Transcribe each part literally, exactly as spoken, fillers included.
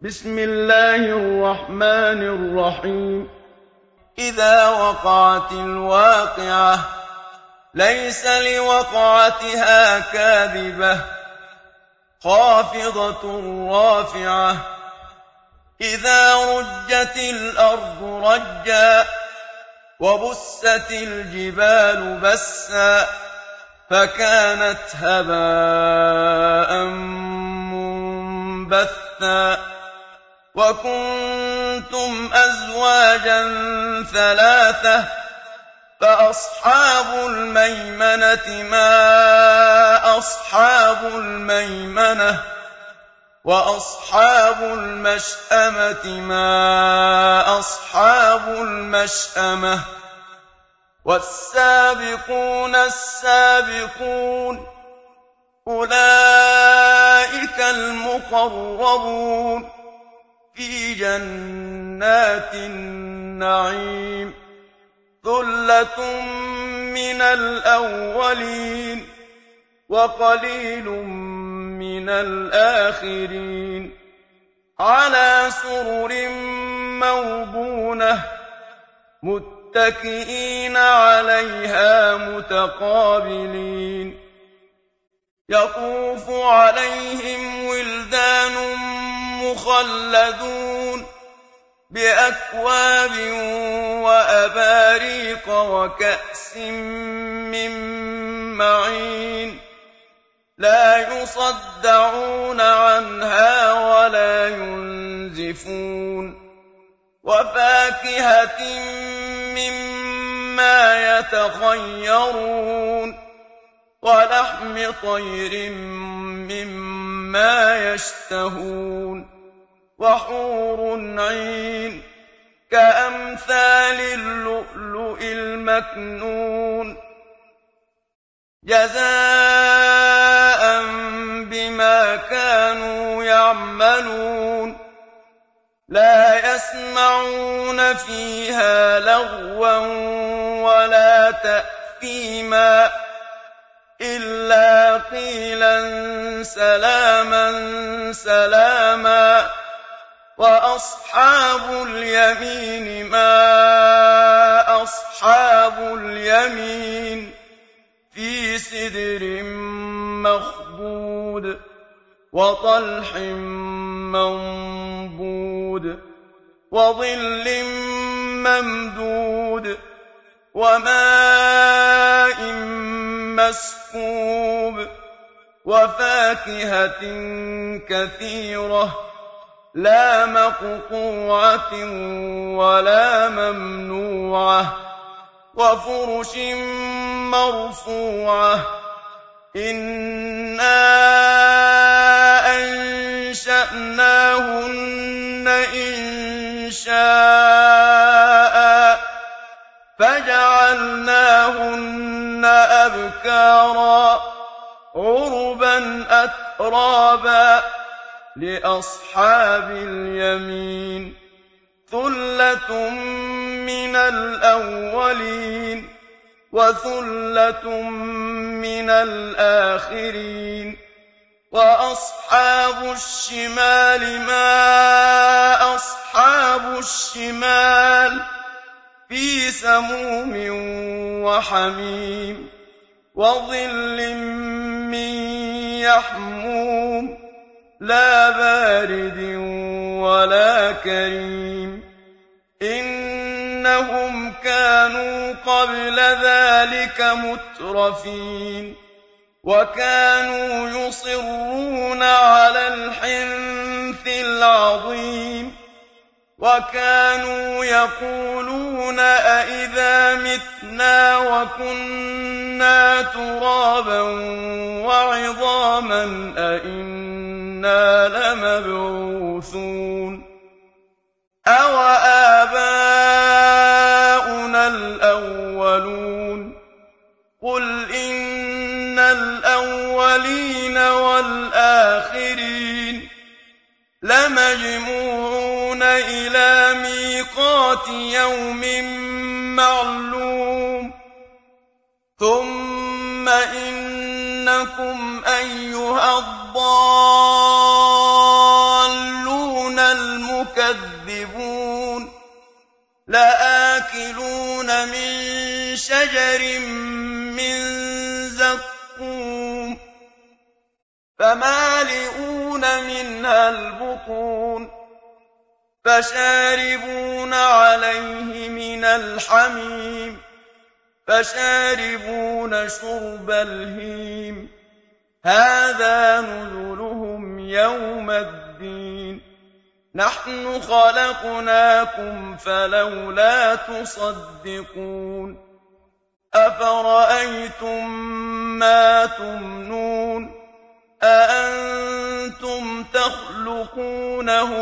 بسم الله الرحمن الرحيم إذا وقعت الواقعة ليس لوقعتها كاذبة خافضة رافعة إذا رجت الأرض رجا وبست الجبال بسا فكانت هباء منبثا وكنتم أزواجا ثلاثة فأصحاب الميمنة ما أصحاب الميمنة وأصحاب المشأمة ما أصحاب المشأمة والسابقون السابقون أولئك المقربون في جنات النعيم ثلة من الأولين وقليل من الآخرين على سرر موضونة متكئين عليها متقابلين يطوف عليهم ولدان مخلدون بأكواب وأباريق وكأس من معين لا يصدعون عنها ولا ينزفون وفاكهة مما يتخيرون ولحم طير مما يشتهون وحور عين كأمثال اللؤلؤ المكنون جزاء بما كانوا يعملون لا يسمعون فيها لغوا ولا تأثيما إلا قيلا سلاما سلاما وأصحاب اليمين ما أصحاب اليمين في سدر مخضود وطلح منضود وظل ممدود وماء مسكوب وفاكهة كثيرة لا مقطوعة ولا ممنوعة وفرش مرفوعة إنا أنشأناهن إنشاء فجعلناهن أبكارا عربا أترابا لأصحاب اليمين ثلة من الأولين وثلة من الآخرين وأصحاب الشمال ما أصحاب الشمال في سموم وحميم وظل من يحموم لا بارد ولا كريم إنهم كانوا قبل ذلك مترفين وكانوا يصرون على الحنث العظيم وكانوا يقولون أئذا متنا وكنا ترابا وعظاما أئنا لمبعوثون أو آباؤنا الأولون قل إن الأولين والآخرين لمجموعون إلى ميقات يوم معلوم ثم إنكم أيها الضالون تُكَذِّبُونَ لَآكِلُونَ مِن شَجَرٍ مِّن زَقُّومٍ فَمَالِئُونَ مِنْهَا الْبُطُونَ فَشَارِبُونَ عَلَيْهِ مِنَ الْحَمِيمِ فَشَارِبُونَ شُرْبَ الْهِيمِ هَٰذَا نُزُلُهُمْ يَوْمَ الدِّينِ نَحْنُ خَلَقْنَاكُمْ فَلَوْلَا تُصَدِّقُونَ أَفَرَأَيْتُم مَّا تُمْنُونَ أَأَنتُمْ تَخْلُقُونَهُ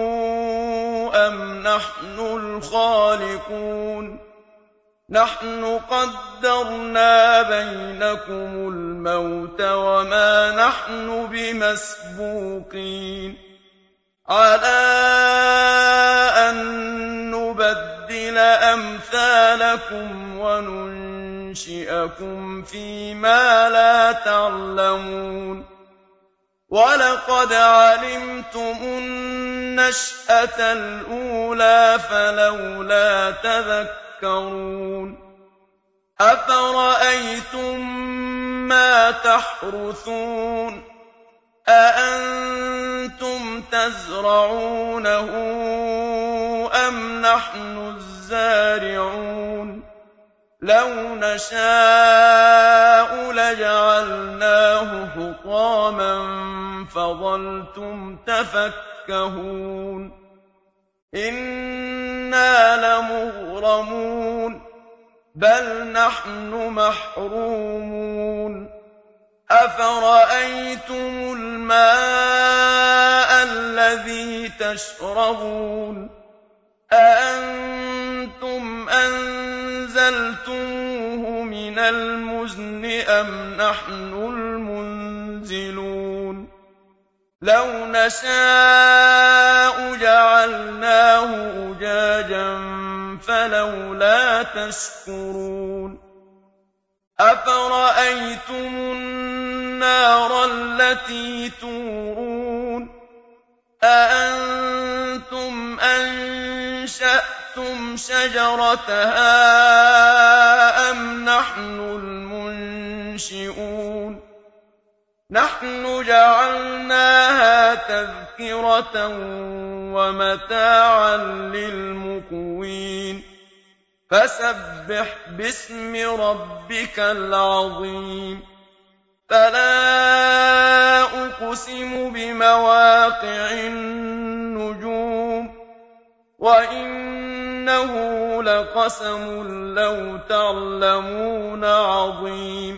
أَمْ نَحْنُ الْخَالِقُونَ نَحْنُ قَدَّرْنَا بَيْنَكُمُ الْمَوْتَ وَمَا نَحْنُ بِمَسْبُوقِينَ عَلَىٰ أَن نُّبَدِّلَ أَمْثَالَكُمْ وَنُنشِئَكُمْ فِي مَا لَا تَعْلَمُونَ وَلَقَدْ عَلِمْتُمُ النَّشْأَةَ الْأُولَىٰ فَلَوْلَا تَذَكَّرُونَ أَفَرَأَيْتُم مَّا تَحْرُثُونَ أَأَنتُمْ تَزْرَعُونَهُ أَمْ نَحْنُ الزَّارِعُونَ لَوْ نَشَاءُ لَجَعَلْنَاهُ حُطَامًا فَظَلْتُمْ تَفَكَّهُونَ إِنَّا لَمُغْرَمُونَ بَلْ نَحْنُ مَحْرُومُونَ أَفَرَأَيْتُمُ الْمَاءَ الَّذِي تَشْرَبُونَ أَأَنتُمْ أَنزَلْتُمُوهُ مِنَ الْمُزْنِ أَمْ نَحْنُ الْمُنزِلُونَ لَوْ نَشَاءُ جَعَلْنَاهُ أُجَاجًا فَلَوْلَا تَشْكُرُونَ أَفَرَأَيْتُمُ النَّارَ الَّتِي تُورُونَ أَأَنتُمْ أَنشَأْتُمْ شَجَرَتَهَا أَمْ نَحْنُ الْمُنشِئُونَ نَحْنُ جَعَلْنَاهَا تَذْكِرَةً وَمَتَاعًا لِّلْمُقْوِينَ فَسَبِّحْ بِاسْمِ رَبِّكَ الْعَظِيمِ فَلَا أُقْسِمُ بِمَوَاقِعِ النُّجُومِ وَإِنَّهُ لَقَسَمٌ لَّوْ تَعْلَمُونَ عَظِيمٌ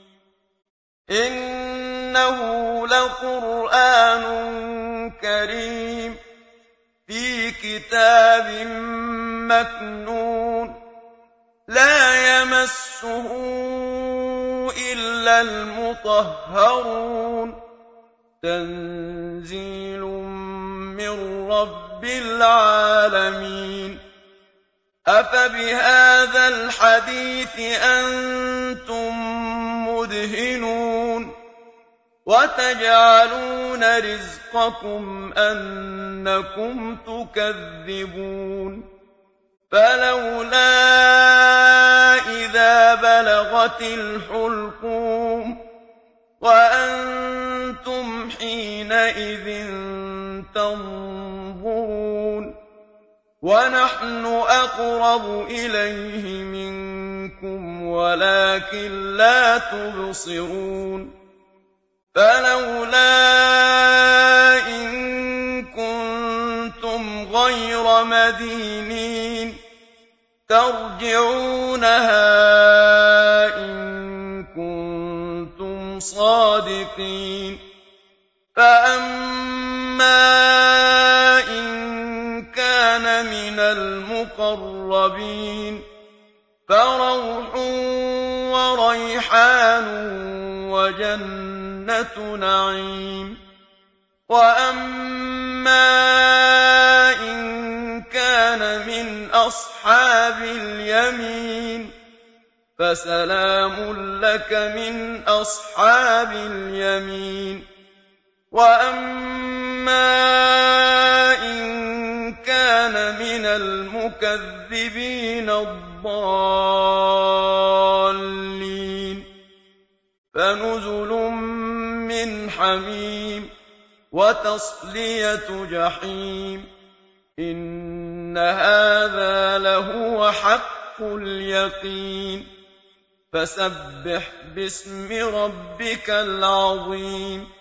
إِنَّهُ لَقُرْآنٌ كَرِيمٌ فِي كِتَابٍ مَّكْنُونٍ لَّا يَمَسُّهُ إِلَّا الْمُطَهَّرُونَ تَنزِيلٌ مِّن رَّبِّ الْعَالَمِينَ أَفَبِهَٰذَا الْحَدِيثِ أَنتُم مُّدْهِنُونَ وَتَجْعَلُونَ رِزْقَكُمْ أَنَّكُمْ تُكَذِّبُونَ فَلَوْلَا إِذَا بَلَغَتِ الْحُلْقُومَ وَأَنتُمْ حِينَئِذٍ تَنظُرُونَ وَنَحْنُ أَقْرَبُ إِلَيْهِ مِنكُمْ وَلَٰكِن لَّا تُبْصِرُونَ فَلَوْلَا إِن كُنتُمْ غَيْرَ مَدِينِينَ تَرْجِعُونَهَا إِن كُنتُمْ صَادِقِينَ فَأَمَّا إِن كَانَ مِنَ الْمُقَرَّبِينَ فَرَوْحٌ وَرَيْحَانٌ وَجَنَّتُ نَعِيمٍ وَأَمَّا إِن كَانَ مِنْ أَصْحَابِ الْيَمِينِ فَسَلَامٌ لَّكَ مِنْ أَصْحَابِ الْيَمِينِ وَأَمَّا إِن المكذبين الضالين فنزل من حميم وتصلية جحيم إن هذا لهو حق اليقين فسبح باسم ربك العظيم